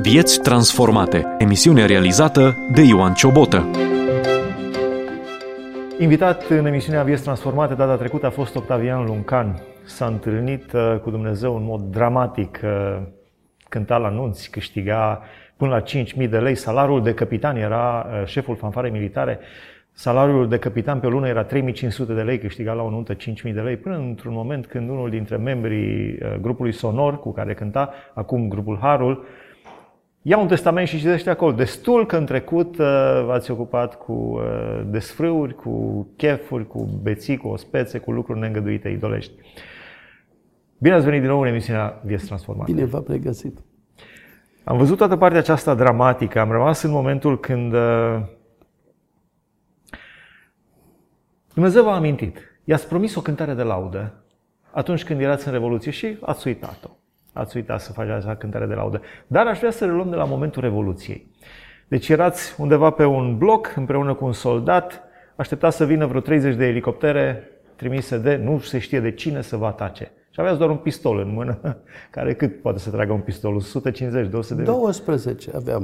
Vieți transformate. Emisiune realizată de Ioan Ciobotă. Invitat în emisiunea Vieți transformate data trecută a fost Octavian Luncan. S-a întâlnit cu Dumnezeu în mod dramatic, cânta la nunți, câștiga până la 5.000 de lei. Salariul de capitan, era șeful fanfarei militare, salariul de capitan pe o lună era 3.500 de lei, câștiga la o nuntă 5.000 de lei, până într-un moment când unul dintre membrii grupului Sonor cu care cânta, acum grupul Harul, ia un testament și citește acolo. Destul că în trecut v-ați ocupat cu desfrâuri, cu chefuri, cu beții, cu ospețe, cu lucruri neîngăduite, idolești. Bine ați venit din nou în emisiunea Vieți transformate. Bine v-am regăsit. Am văzut toată partea aceasta dramatică. Am rămas în momentul când Dumnezeu v-a amintit. I-ați promis o cântare de laudă atunci când erați în Revoluție și ați uitat-o. Ați uitat să faceți acea cântare de laudă. Dar aș vrea să reluăm de la momentul Revoluției. Deci erați undeva pe un bloc, împreună cu un soldat, așteptați să vină vreo 30 de elicoptere trimise de, nu se știe de cine, să vă atace. Și aveați doar un pistol în mână, care cât poate să tragă un pistol? 150, 200 de... 12 aveam.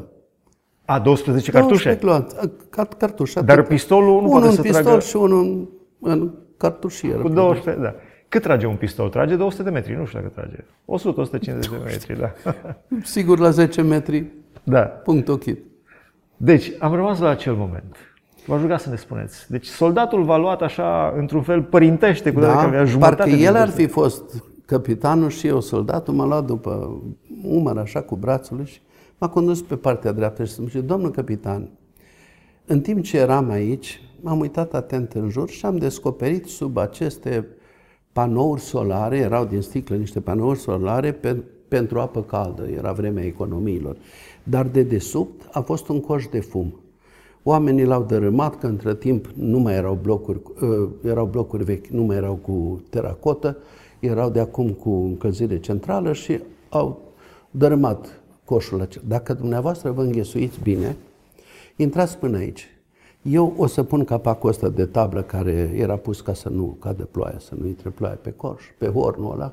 12 cartușe? Cartușe. Dar pistolul nu poate să tragă... Unul în pistol și unul în cartușieră. Cu 12, da. Cât trage un pistol? Trage 200 de metri, nu știu dacă trage. 100-150 de metri, da. Sigur la 10 metri, da. punct ochit. Deci, am rămas la acel moment. V-aș ruga să ne spuneți. Deci, soldatul v-a luat așa, într-un fel, părintește, cu toate că avea jumătate. Parcă el ar fi fost capitanul și eu soldatul, m-a luat după umăr, așa, cu brațul și m-a condus pe partea dreaptă și să-mi zice: domnul capitan, în timp ce eram aici, m-am uitat atent în jur și am descoperit sub aceste panouri solare, erau din sticlă niște panouri solare pentru apă caldă, era vremea economiilor. Dar de desubt a fost un coș de fum. Oamenii l-au dărâmat, că între timp nu mai erau blocuri, erau blocuri vechi, nu mai erau cu teracotă, erau de acum cu încălzire centrală și au dărâmat coșul acela. Dacă dumneavoastră vă înghesuiți bine, intrați până aici. Eu o să pun capacul ăsta de tablă care era pus ca să nu cadă ploaia, să nu intre ploaia pe coș, pe hornul ăla.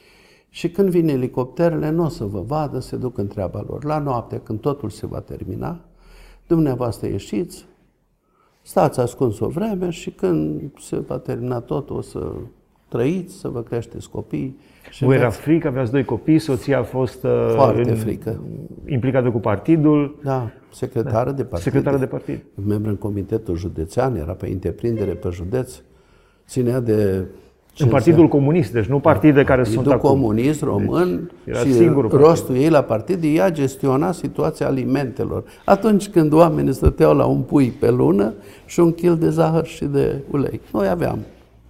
Și când vin elicopterele, nu o să vă vadă, se duc în treaba lor. La noapte, când totul se va termina, dumneavoastră ieșiți, stați ascuns o vreme și când se va termina totul, o să trăiți, să vă creșteți copii. Vă era frică, aveați 2 copii, soția a fost frică. Implicată cu partidul. Da, secretară de partid. Secretară de partid. Membru în comitetul județean, era pe întreprindere pe județ, ținea de... În Partidul Comunist, deci nu partide care sunt acum. Partidul Comunist Român, deci, și rostul ei la partid, ea gestiona situația alimentelor. Atunci când oamenii stăteau la un pui pe lună și un kil de zahăr și de ulei. Noi aveam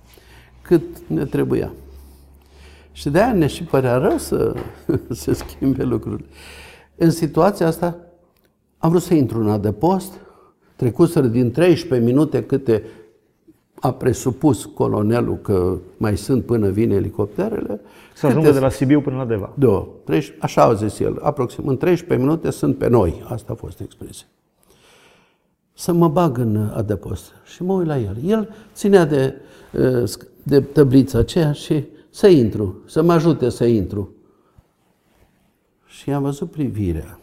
cât ne trebuia. Și de-aia ne și părea rău să se schimbe lucrurile. În situația asta am vrut să intru în adăpost, trecuseră din 13 minute câte a presupus colonelul că mai sunt până vin elicopterele. Să ajungă de la Sibiu până la Deva. Da, așa a zis el, aproximativ în 13 minute sunt pe noi. Asta a fost expresia. Să mă bag în adăpost și mă uit la el. El ținea de tăblița aceea și să intru, să mă ajute să intru. Și am văzut privirea.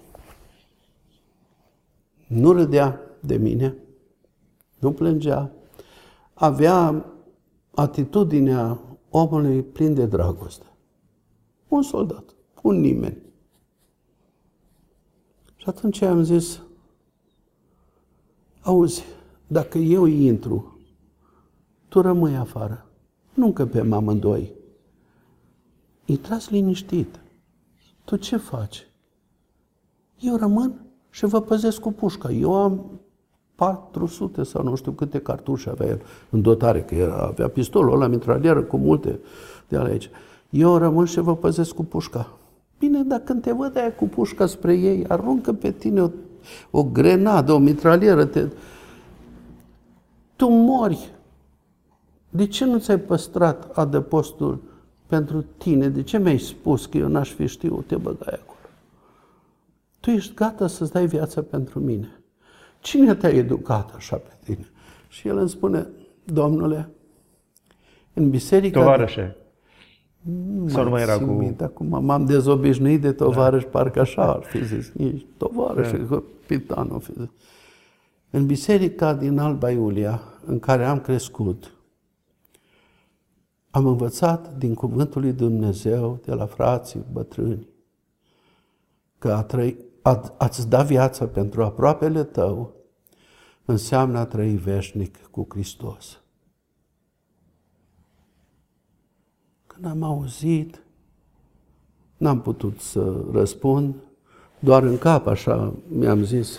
Nu râdea de mine, nu plângea. Avea atitudinea omului plin de dragoste. Un soldat, un nimeni. Și atunci am zis: auzi, dacă eu intru, tu rămâi afară. Nu încăpem amândoi. Intrați liniștit. Tu ce faci? Eu rămân și vă păzesc cu pușca. Eu am 400 sau nu știu câte cartușe avea el în dotare, că avea pistolul ăla, mitralieră cu multe de ale aici. Eu rămân și vă păzesc cu pușca. Bine, dar când te văd aia cu pușca spre ei, aruncă pe tine o grenadă, o mitralieră, tu mori. De ce nu ți-ai păstrat adăpostul pentru tine? De ce mi-ai spus că eu n-aș fi știut, te băgai acolo? Tu ești gata să-ți dai viața pentru mine. Cine te-a educat așa pe tine? Și el îmi spune: domnule, în biserica... Tovarășe. Sau nu mai era cu... Acum m-am dezobișnuit de tovarăș, parcă așa ar fi zis. Nici tovarăș, capitanul fi zis. În biserica din Alba Iulia, în care am crescut, am învățat din cuvântul lui Dumnezeu, de la frații bătrâni, că a-ți da viața pentru aproapele tău înseamnă a trăi veșnic cu Hristos. Când am auzit, n-am putut să răspund, doar în cap așa mi-am zis.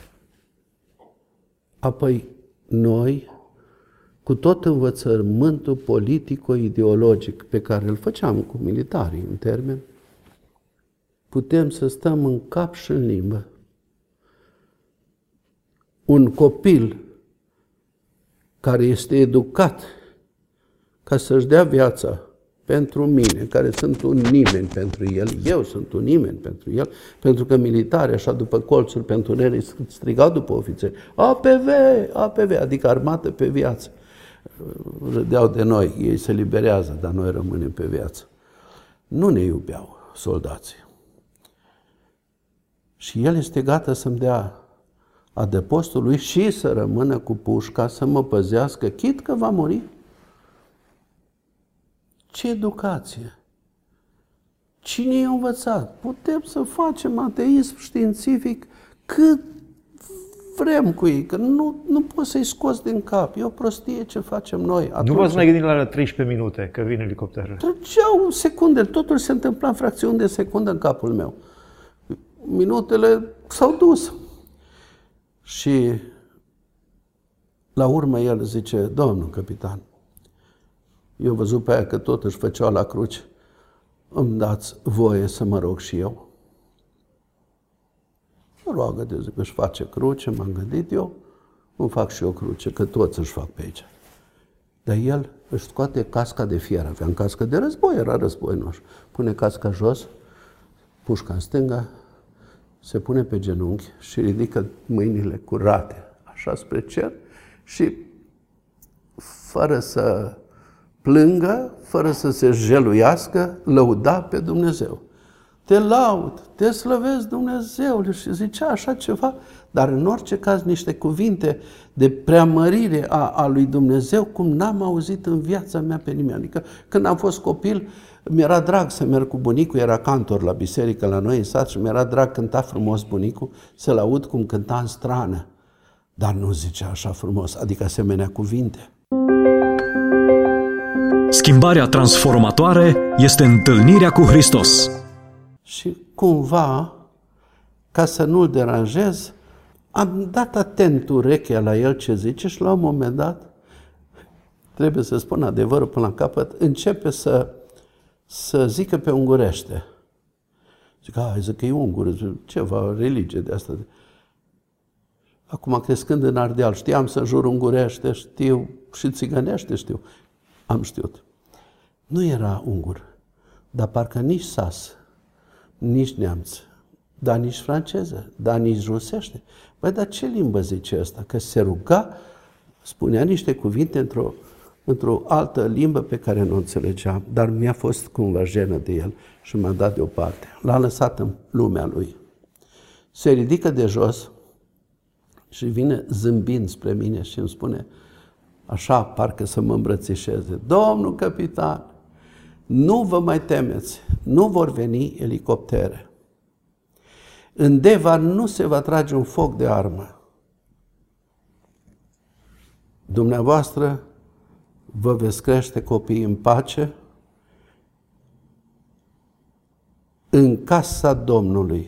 Apoi noi, cu tot învățământul politico-ideologic pe care îl făceam cu militarii în termen, putem să stăm în cap și în limbă. Un copil care este educat ca să-și dea viața pentru mine, care sunt un nimeni pentru el, eu sunt un nimeni pentru el, pentru că militarii, așa după colțuri pentru ele, strigau după ofițeri, APV, APV, adică armată pe viață. Râdeau de noi, ei se liberează, dar noi rămânem pe viață. Nu ne iubeau soldații. Și el este gata să-mi dea adăpostul lui și să rămână cu pușca, să mă păzească, chit că va muri. Ce educație! Cine i-a învățat? Putem să facem ateism științific cât vrem cu ei, că nu poți să-i scoți din cap. E o prostie ce facem noi. Atunci, nu v-ați mai gândit la 13 minute, că vine elicopterul? Treceau secunde, totul se întâmpla în fracțiuni de secundă în capul meu. Minutele s-au dus. Și la urmă el zice, domnul capitan, eu am văzut pe aia că tot își făceau la cruce, îmi dați voie să mă rog și eu? Mă roagă de zi că își face cruce, m-am gândit eu, îmi fac și eu cruce, că toți își fac pe aici. Dar el își scoate casca de fier, aveam casca de război, era război noș. Pune casca jos, pușca în stânga, se pune pe genunchi și ridică mâinile curate, așa spre cer și fără să plângă, fără să se jeluiască, lăuda pe Dumnezeu. Te laud, te slăvesc, Dumnezeule, și zicea așa ceva, dar în orice caz niște cuvinte de preamărire a lui Dumnezeu, cum n-am auzit în viața mea pe nimeni. Adică când am fost copil, mi-era drag să merg cu bunicul, era cantor la biserică la noi în sat și mi-era drag, cânta frumos bunicul, să-l aud cum cânta în strană, dar nu zicea așa frumos, adică asemenea cuvinte. Schimbarea transformatoare este întâlnirea cu Hristos. Și cumva, ca să nu-l deranjez, am dat atent urechea la el ce zice și la un moment dat, trebuie să spun adevărul până la capăt, începe să zică pe ungurește. Zic că e ungur, ceva religie de asta. Acum, crescând în Ardeal, știam să jur ungurește, știu, și țigănește știu. Am știut. Nu era ungur, dar parcă nici sas, nici neamț, dar nici franceză, dar nici rusește. Băi, dar ce limbă zice ăsta? Că se ruga, spunea niște cuvinte într-o altă limbă pe care nu o înțelegeam, dar mi-a fost cumva jenă de el și m-a dat deoparte. L-a lăsat în lumea lui. Se ridică de jos și vine zâmbind spre mine și îmi spune, așa, parcă să mă îmbrățișeze, domnul capitan, nu vă mai temeți, nu vor veni elicoptere. În Deva nu se va trage un foc de armă. Dumneavoastră vă veți crește copiii în pace în casa Domnului.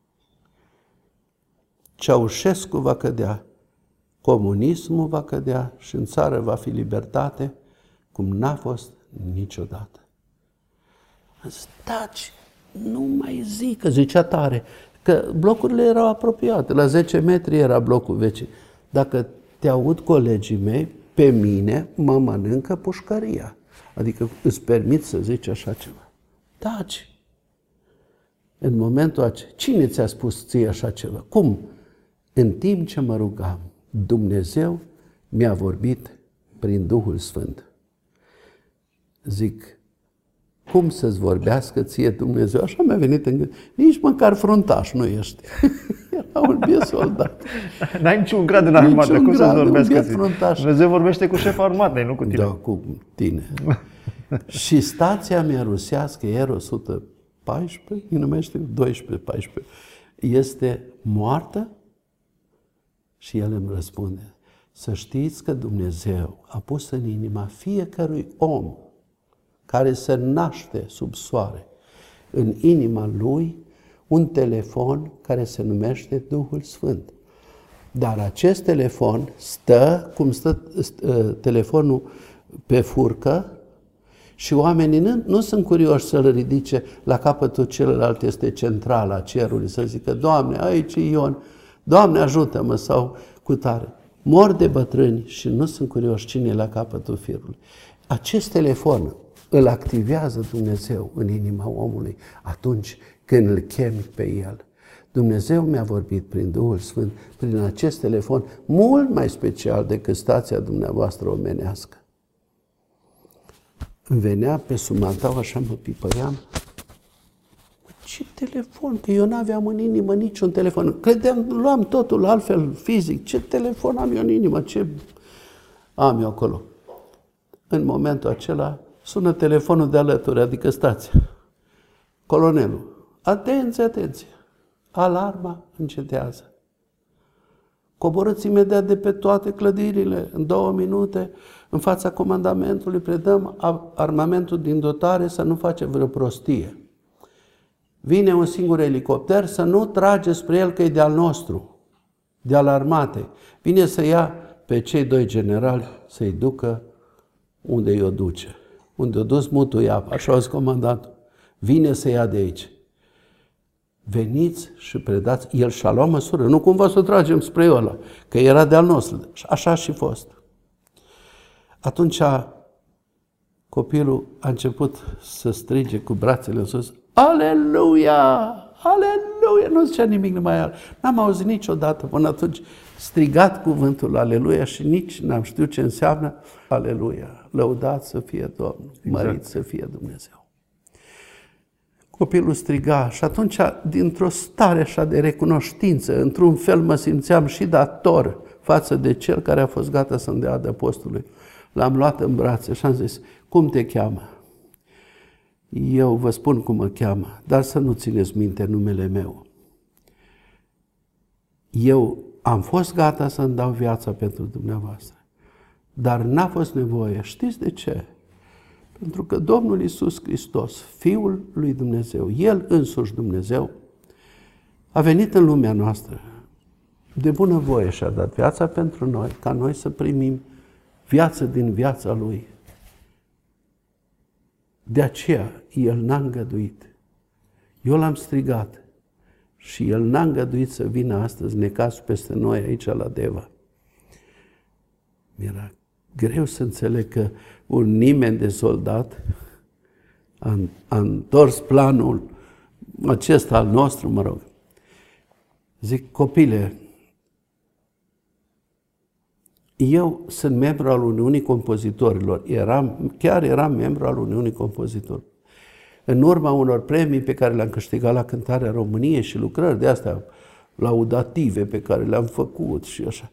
Ceaușescu va cădea, comunismul va cădea și în țară va fi libertate, cum n-a fost niciodată. Am zis, taci, nu mai zic, că zicea tare, că blocurile erau apropiate, la 10 metri era blocul vecin. Dacă te aud colegii mei, pe mine mă mănâncă pușcăria. Adică îți permit să zici așa ceva. Taci. În momentul acela, cine ți-a spus ție așa ceva? Cum? În timp ce mă rugam, Dumnezeu mi-a vorbit prin Duhul Sfânt. Zic, cum să-ți vorbească ție Dumnezeu? Așa mi-a venit în gând. Nici măcar fruntaș nu ești. Era un biet soldat. N-ai niciun grad în armată, cum să-ți vorbească ție? Dumnezeu vorbește cu șeful armatei, nu cu tine. Da, cu tine. Și stația mea rusească, Air 114, îi numește 12-14, este moartă? Și el îmi răspunde, să știți că Dumnezeu a pus în inima fiecărui om care se naște sub soare, în inima lui, un telefon care se numește Duhul Sfânt. Dar acest telefon stă, cum stă telefonul pe furcă, și oamenii nu sunt curioși să-l ridice, la capătul celălalt este centrala cerului, să zică, Doamne, aici e Ion, Doamne ajută-mă, sau cutare. Mor de bătrâni și nu sunt curioși cine e la capătul firului. Acest telefon îl activează Dumnezeu în inima omului atunci când îl chemi pe el. Dumnezeu mi-a vorbit prin Duhul Sfânt, prin acest telefon, mult mai special decât stația dumneavoastră omenească. Îmi venea pe sumantau, așa mă pipăream. Ce telefon? Că eu n-aveam în inimă niciun telefon. Credeam, luam totul altfel fizic. Ce telefon am eu în inimă? Ce am eu acolo? În momentul acela sună telefonul de alături, adică stația. Colonelul. Atenție, atenție. Alarma încetează. Coborâți imediat de pe toate clădirile, în 2 minute, în fața comandamentului, predăm armamentul din dotare să nu face vreo prostie. Vine un singur elicopter, să nu trage spre el că e de-al nostru, de-al armatei. Vine să ia pe cei 2 generali, să-i ducă unde i-o duce. Unde o dus mutul iapă, așa a zis comandantul. Vine să ia de aici. Veniți și predați, el și-a luat măsură, nu cumva să o tragem spre ăla, că era de-al nostru. Așa și fost. Atunci copilul a început să strige cu brațele în sus, Aleluia! Aleluia! Nu zicea nimic numai el. N-am auzit niciodată până atunci strigat cuvântul Aleluia și nici n-am știut ce înseamnă Aleluia. Lăudat să fie Domnul, mărit să fie Dumnezeu. Copilul striga și atunci, dintr-o stare așa de recunoștință, într-un fel mă simțeam și dator față de cel care a fost gata să-mi dea adăpostului. L-am luat în brațe și am zis, cum te cheamă? Eu vă spun cum mă cheamă, dar să nu țineți minte numele meu. Eu am fost gata să-mi dau viața pentru dumneavoastră, dar n-a fost nevoie. Știți de ce? Pentru că Domnul Iisus Hristos, Fiul lui Dumnezeu, El însuși Dumnezeu, a venit în lumea noastră de bunăvoie și a dat viața pentru noi, ca noi să primim viață din viața Lui. De aceea, El n-a îngăduit. Eu l-am strigat și El n-a îngăduit să vină astăzi necazul peste noi aici la Deva. Mi-era greu să înțeleg că un nimeni de soldat a întors planul acesta al nostru, mă rog. Zic, copile, eu sunt membru al Uniunii Compozitorilor, chiar eram membru al Uniunii Compozitorilor. În urma unor premii pe care le-am câștigat la Cântarea României și lucrări de astea laudative pe care le-am făcut și așa.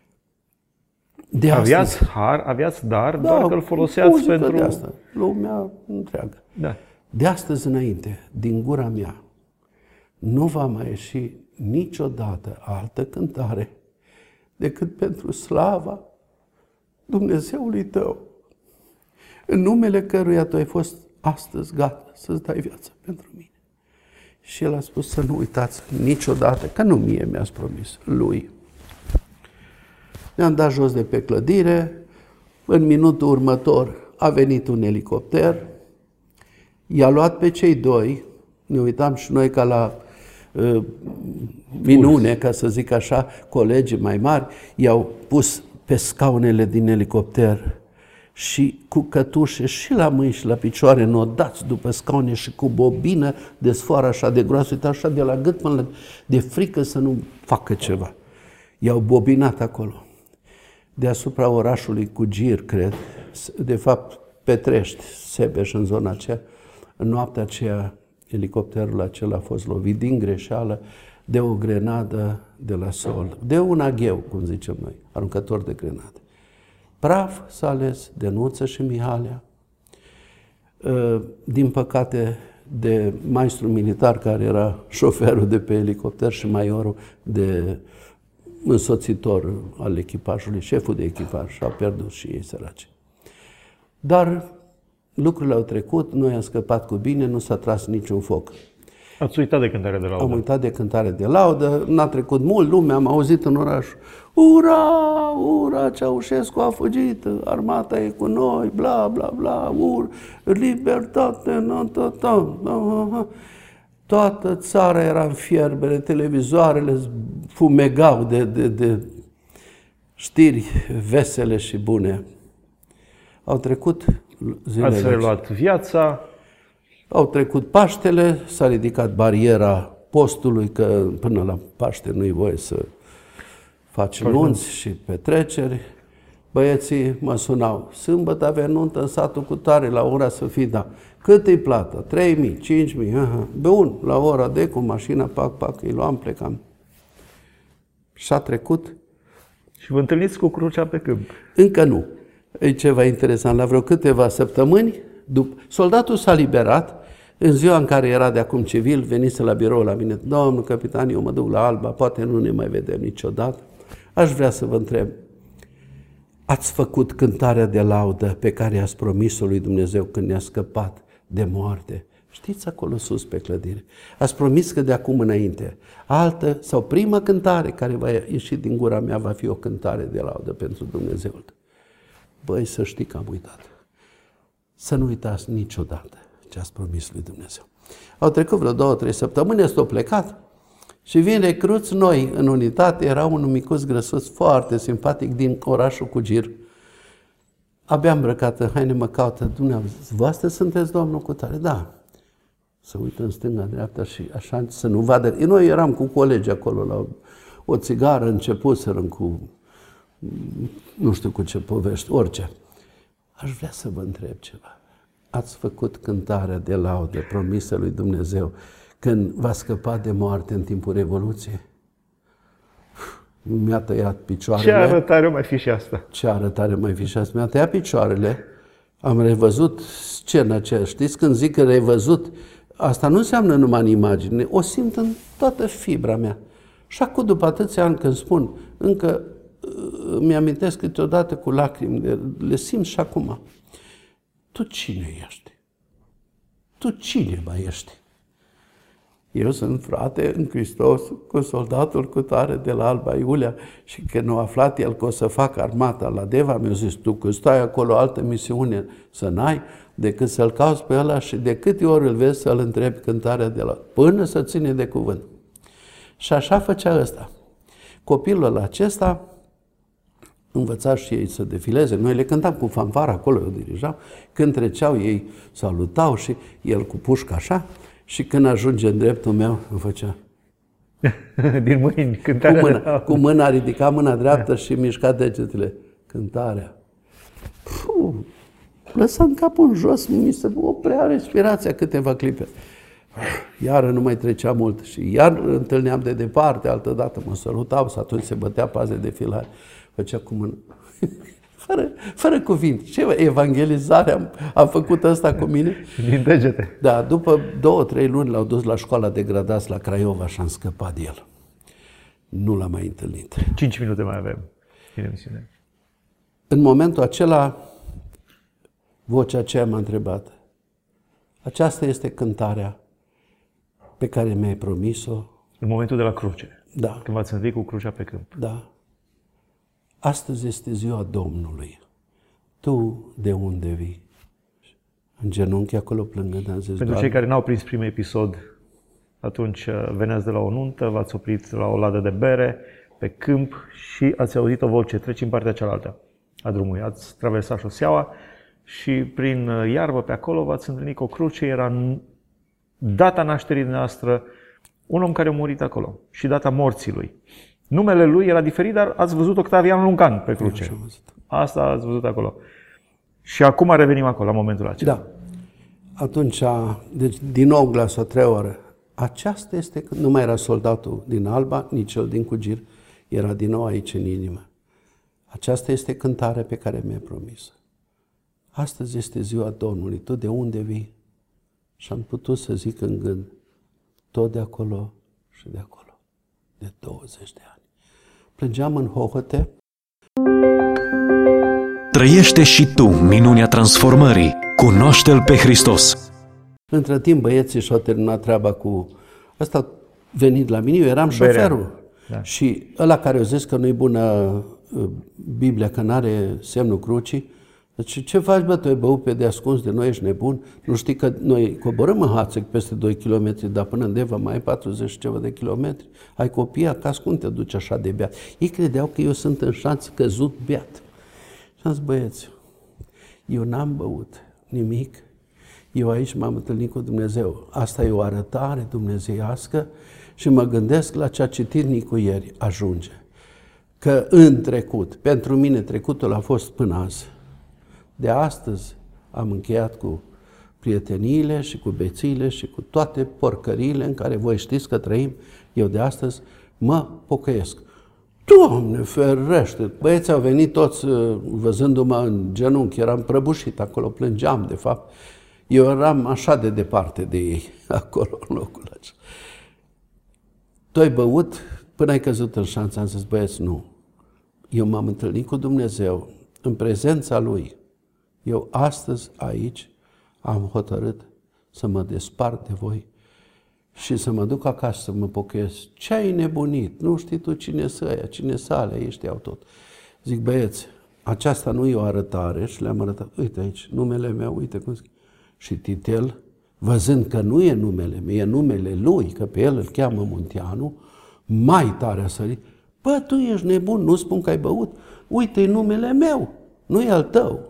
Aveați dar, doar că îl foloseați pentru... de asta, lumea întreagă. Da. De astăzi înainte, din gura mea, nu va mai ieși niciodată altă cântare decât pentru slava Dumnezeului tău, în numele căruia tu ai fost astăzi gata să-ți dai viața pentru mine. Și el a spus să nu uitați niciodată, că nu mie mi-ați promis, lui. Ne-am dat jos de pe clădire, în minutul următor a venit un elicopter, i-a luat pe cei 2, ne uitam și noi ca la minune, ca să zic așa, colegii mai mari, i-au pus pe scaunele din elicopter și cu cătușe și la mâini și la picioare nodați după scaune și cu bobină de sfoară așa de groasă, uita așa de la gât până de frică să nu facă ceva. I-au bobinat acolo. Deasupra orașului Cugir, cred, de fapt Petrești, Sebeș, în zona aceea, În noaptea aceea, elicopterul acela a fost lovit din greșeală de o grenadă de la sol, de un agheu, cum zicem noi, aruncător de grenade. Praf s-a ales de Nuță și Mihalea. Din păcate, de maestru militar care era șoferul de pe elicopter și maiorul de însoțitor al echipajului, șeful de echipaj, și au pierdut și ei săraci. Dar lucrurile au trecut, noi am scăpat cu bine, nu s-a tras niciun foc. Ați uitat de cântarea de laudă. Am uitat de cântare de laudă, n-a trecut mult, lumea am auzit în oraș: ura, ura, Ceaușescu a fugit, armata e cu noi, bla, bla, bla, libertate, Toată țara era în fierbere, televizoarele fumegau de știri vesele și bune. Au trecut zilele. Ați reluat viața. Au trecut Paștele, s-a ridicat bariera postului, că până la Paște nu-i voie să faci nunți și petreceri. Băieții mă sunau: sâmbătă avea nuntă în satul cu tare, la ora să fii, da. Cât îi plată? 3.000, 5.000, bun, la ora de cu mașina, pac, îi luam, plecam. Și-a trecut. Și vă întâlniți cu crucea pe câmp? Încă nu. E ceva interesant, la vreo câteva săptămâni, soldatul s-a liberat. În ziua în care era de acum civil, venise la birou la mine: domnul capitan, eu mă duc la Alba, poate nu ne mai vedem niciodată. Aș vrea să vă întreb, ați făcut cântarea de laudă pe care i-ați promis-o lui Dumnezeu când ne-a scăpat de moarte? Știți, acolo sus pe clădire. Ați promis că de acum înainte altă sau prima cântare care va ieși din gura mea va fi o cântare de laudă pentru Dumnezeul. Băi, să știi că am uitat. Să nu uitați niciodată ce ați promis lui Dumnezeu. Au trecut vreo 2-3 săptămâni, s-au plecat și vin recruți noi în unitate. Era un micuț grăsuț foarte simpatic din orașul Cugir. Abia îmbrăcat în haine, mă caută: dumneavoastră sunteți domnul cutare? Da. Să uită în stânga, dreapta și așa să nu vadă. Noi eram cu colegi acolo la o țigară, începuserăm cu nu știu cu ce povești, orice. Aș vrea să vă întreb ceva. Ați făcut cântarea de laudă promisă lui Dumnezeu când v-a scăpat de moarte în timpul Revoluției? Mi-a tăiat picioarele. Ce arătare mai fi și asta? Ce arătare mai fi și asta? Mi-a tăiat picioarele. Am revăzut scena aceea. Știți, când zic că revăzut, asta nu înseamnă numai în imagine. O simt în toată fibra mea. Și acum, după atâția ani, când spun, încă mi-amintesc câteodată cu lacrimi, le simt și acum. Tu cine ești? Tu cine mai ești? Eu sunt frate în Hristos cu soldatul cutare de la Alba Iulia și când a aflat el că o să facă armata la Deva, mi-a zis: tu că stai acolo altă misiune să n-ai decât să-l cauți pe ăla și de câte ori îl vezi să-l întrebi cântarea de la până să ține de cuvânt. Și așa făcea ăsta. Copilul acesta învăța și ei să defileze. Noi le cântam cu fanfara acolo, eu dirijam. Când treceau, ei salutau și el cu pușca așa. Și când ajunge în dreptul meu, îmi făcea din mâini, cântarea cu mâna, ridica mâna dreaptă și mișca degetele. Cântarea. Lăsam capul în jos, mi se oprea respirația câteva clipe. Iară nu mai trecea mult și iar întâlneam de departe, altădată mă sărutau, sau atunci se bătea paze de filare. Făcea cu mână. Fără cuvinte. Ce evangelizare am făcut asta cu mine? Din degete. Da, după 2-3 luni l-au dus la școala de gradați la Craiova și am scăpat de el. Nu l-am mai întâlnit. 5 minute mai avem în emisiune. În momentul acela, vocea aceea m-a întrebat: aceasta este cântarea pe care mi-ai promis-o? În momentul de la cruce. Da. Când v-ați învit cu crucea pe câmp. Da. Astăzi este ziua Domnului. Tu de unde vii? În genunchi acolo plângând am zis: pentru cei care n-au prins primul episod, atunci veneați de la o nuntă, v-ați oprit la o ladă de bere, pe câmp și ați auzit o voce: treci în partea cealaltă a drumului. Ați traversat șoseaua și prin iarbă pe acolo v-ați întâlnit cu o cruce. Era data nașterii noastre, un om care a murit acolo și data morții lui. Numele lui era diferit, dar ați văzut Octavian Luncan pe cruce. Asta ați văzut acolo. Și acum revenim acolo, la momentul acela. Da. Atunci, deci din nou glasul a treia oară. Aceasta este când nu mai era soldatul din Alba, nici cel din Cugir, era din nou aici în inimă. Aceasta este cântarea pe care mi-ai promis. Astăzi este ziua Domnului, tu de unde vii? Și am putut să zic în gând, tot de acolo și de acolo, de 20 de ani. Plângeam în hohote. Trăiește și tu minunea transformării. Cunoaște-L pe Hristos. Între timp, băieții și-au terminat treaba cu... Ăsta venit la mine, eu eram șoferul. Da. Și ăla care o zis că nu-i bună Biblia, că n-are semnul crucii, deci ce faci, bă, tu ai băut pe de ascuns de noi, ești nebun? Nu știi că noi coborâm în Hațeg peste 2 km, dar până în Deva mai ai 40 și ceva de kilometri. Ai copii acasă, cum te duci așa de beat? Ei credeau că eu sunt în șanț căzut beat. Și am zis, băieți, eu n-am băut nimic, eu aici m-am întâlnit cu Dumnezeu. Asta e o arătare dumnezeiască și mă gândesc la ce a citit Nicu ieri, ajunge. Că în trecut, pentru mine trecutul a fost până azi. De astăzi am încheiat cu prieteniile și cu bețiile și cu toate porcăriile în care voi știți că trăim. Eu de astăzi mă pocăiesc. Doamne ferește! Băieții au venit toți văzându-mă în genunchi, eram prăbușit acolo, plângeam de fapt. Eu eram așa de departe de ei, acolo, în locul acela. Tu ai băut până ai căzut în șanță, am zis, băieți, nu. Eu m-am întâlnit cu Dumnezeu în prezența Lui. Eu astăzi aici am hotărât să mă despart de voi și să mă duc acasă să mă pocăiesc. Ce ai nebunit? Nu știi tu cine să aia, cine să alea, ei știau tot. Zic, băieți, aceasta nu e o arătare și le-am arătat. Uite aici, numele meu, uite cum zic. Și Titel, văzând că nu e numele meu, e numele lui, că pe el îl cheamă Munteanu, mai tare a sărit. Bă, tu ești nebun, nu spun că ai băut. Uite, e numele meu, nu e al tău.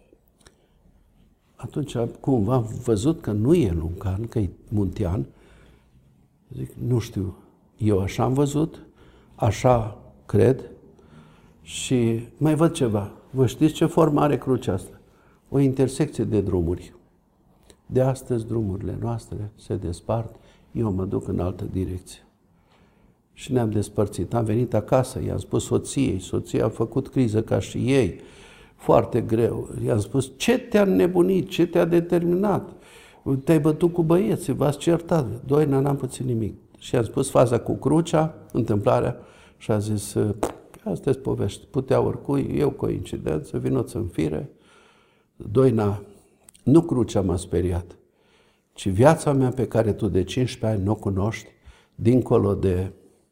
Atunci, cumva, am văzut că nu e Luncan, că e Muntean. Zic, nu știu, eu așa am văzut, așa cred și mai văd ceva. Vă știți ce formă are crucea asta? O intersecție de drumuri. De astăzi drumurile noastre se despart, eu mă duc în altă direcție. Și ne-am despărțit. Am venit acasă, i-am spus soției, soția a făcut criză ca și ei, foarte greu. I-am spus, ce te-a nebunit, ce te-a determinat? Te-ai bătut cu băieții, v-ați certat. Doina, n-am pățit nimic. Și i-am spus faza cu crucea, întâmplarea, și a zis, asta-s povești, putea oricui, eu coincidență, vinoți în fire. Doina, nu crucea m-a speriat, ci viața mea pe care tu de 15 ani nu o cunoști, dincolo de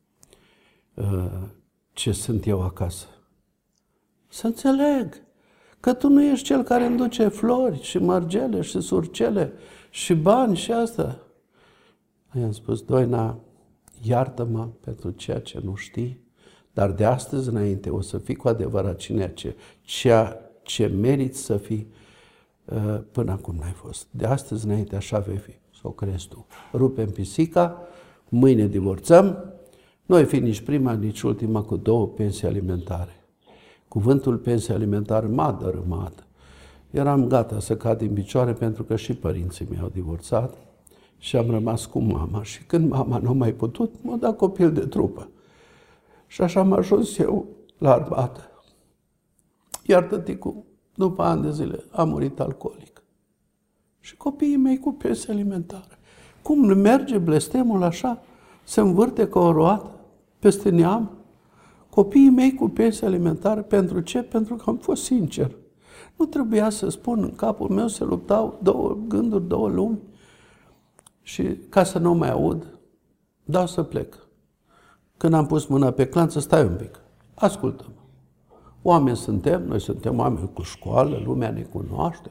ce sunt eu acasă. Să înțeleg că tu nu ești cel care îmi duce flori și mărgele și surcele și bani și asta. I-am spus, Doina, iartă-mă pentru ceea ce nu știi, dar de astăzi înainte o să fii cu adevărat ceea ce meriți să fii până acum n-ai fost. De astăzi înainte așa vei fi, să o crezi tu. Rupem pisica, mâine divorțăm, nu ai fi nici prima, nici ultima cu 2 pensii alimentare. Cuvântul pensie alimentară m-a dărâmat. Eram gata să cad din picioare pentru că și părinții mei au divorțat și am rămas cu mama. Și când mama nu a mai putut, m-a dat copil de trupă. Și așa am ajuns eu la armată. Iar tăticul, după ani de zile, a murit alcoolic. Și copiii mei cu pensie alimentară. Cum merge blestemul așa? Se învârte ca o roată peste neam? Copiii mei cu pensie alimentară, pentru ce? Pentru că am fost sincer. Nu trebuia să spun, în capul meu se luptau 2 gânduri, 2 lumi. Și ca să nu mai aud, dau să plec. Când am pus mâna pe clanță, stai un pic, ascultă-mă. Oameni suntem, noi suntem oameni cu școală, lumea ne cunoaște,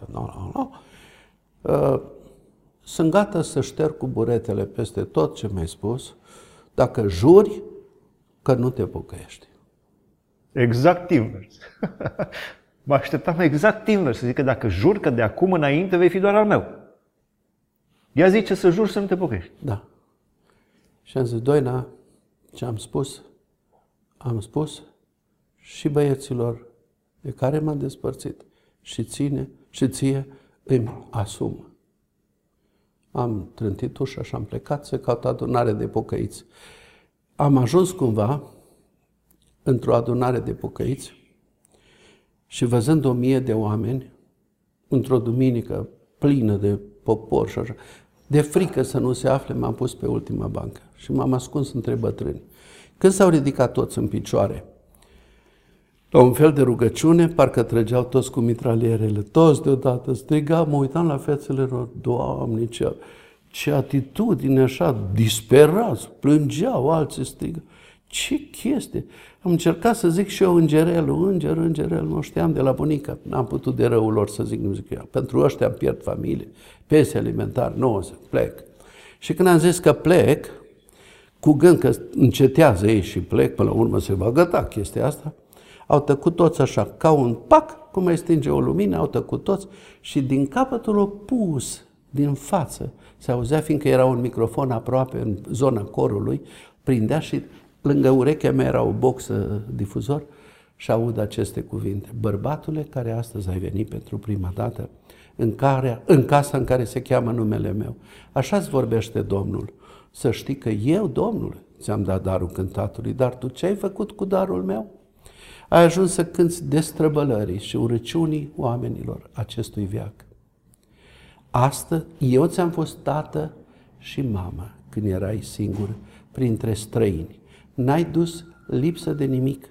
sunt gata să șterg cu buretele peste tot ce mi-ai spus, dacă juri că nu te pocăiești. Exact invers. Mă așteptam exact invers, să zic că dacă jur că de acum înainte vei fi doar al meu. Ea zice să jur să nu te pocăiești. Da. Și am zis, Doina, ce am spus și băieților de care m-am despărțit și ție îmi asum. am trântit ușa și am plecat să caut adunare de pocăiți. Am ajuns cumva într-o adunare de pocăiți și văzând 1000 de oameni, într-o duminică plină de popor și așa, de frică să nu se afle, m-am pus pe ultima bancă și m-am ascuns între bătrâni. Când s-au ridicat toți în picioare, la un fel de rugăciune, parcă trăgeau toți cu mitralierele, toți deodată strigau, mă uitam la fețele lor, Doamne, ce atitudine așa, disperați, plângeau, alții strigă. Ce chestie! Am încercat să zic și eu îngerelul, îngerel, nu știam de la bunica, n-am putut de răul lor să zic, nu zic eu. Pentru ăștia îmi pierd familie, pensie alimentar, nu o să plec. Și când am zis că plec, cu gând că încetează ei și plec, până la urmă se va găta chestia asta, au tăcut toți așa, ca un pac, cum mai stinge o lumină, au tăcut toți și din capătul opus, din față, se auzea, fiindcă era un microfon aproape în zona corului, prindea și lângă urechea mea era o boxă difuzor și aud aceste cuvinte. Bărbatule care astăzi ai venit pentru prima dată în casa în care se cheamă numele meu, așa-ți vorbește Domnul. Să știi că eu, Domnul, ți-am dat darul cântatului, dar tu ce ai făcut cu darul meu? Ai ajuns să cânți destrăbălării și urăciunii oamenilor acestui veac. Astăzi, eu ți-am fost tată și mamă când erai singur printre străini. N-ai dus lipsă de nimic.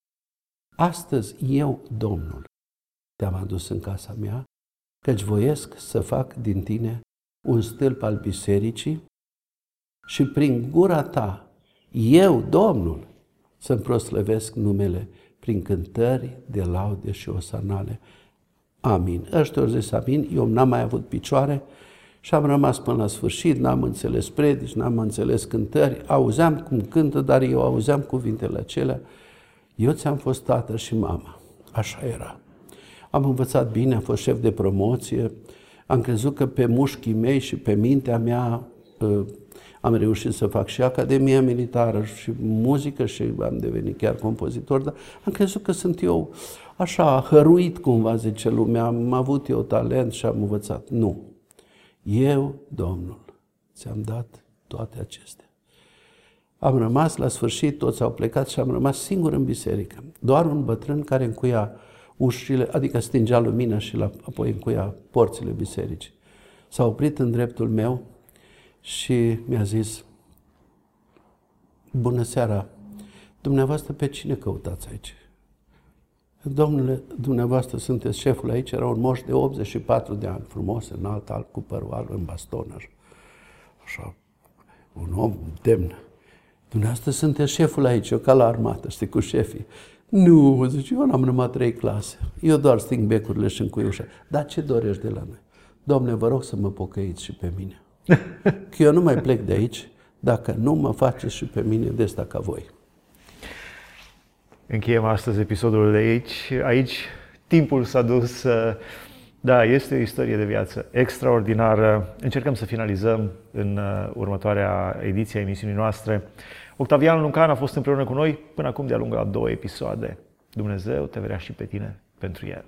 Astăzi eu, Domnul, te-am adus în casa mea, căci voiesc să fac din tine un stâlp al bisericii și prin gura ta, eu, Domnul, să-mi proslăvesc numele prin cântări de laude și osanale. Amin. Ăștia au zis amin, eu n-am mai avut picioare și am rămas până la sfârșit, n-am înțeles predici, n-am înțeles cântări, auzeam cum cântă, dar eu auzeam cuvintele acelea. Eu ți-am fost tată și mamă. Așa era. Am învățat bine, am fost șef de promoție, am crezut că pe mușchii mei și pe mintea mea am reușit să fac și Academia Militară și muzică și am devenit chiar compozitor, dar am crezut că sunt eu așa hăruit cumva, zice lumea, am avut eu talent și am învățat. Nu. Eu, Domnul, ți-am dat toate acestea. Am rămas la sfârșit, toți au plecat și am rămas singur în biserică. Doar un bătrân care încuia ușile, adică stingea lumina și apoi încuia porțile bisericii. S-a oprit în dreptul meu și mi-a zis, bună seara, dumneavoastră pe cine căutați aici? Domnule, dumneavoastră sunteți șeful aici, era un moș de 84 de ani, frumos, înalt, alb, cu părul alb, în baston, așa, un om demn. Dumneavoastră sunteți șeful aici, eu ca la armată, știi, cu șefii. Nu, zice, eu n-am numai 3 clase, eu doar sting becurile și încui ușa. Dar ce dorești de la noi? Dom'le, vă rog să mă pocăiți și pe mine. Că eu nu mai plec de aici dacă nu mă faceți și pe mine de asta ca voi. Încheiem astăzi episodul de aici. Aici timpul s-a dus. Da, este o istorie de viață extraordinară. Încercăm să finalizăm în următoarea ediție a emisiunii noastre. Octavian Luncan a fost împreună cu noi până acum de-a lungul la 2 episoade. Dumnezeu te vrea și pe tine pentru el.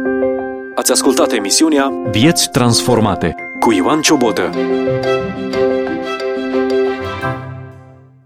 Ați ascultat emisiunea Vieți transformate cu Ioan Ciobotă.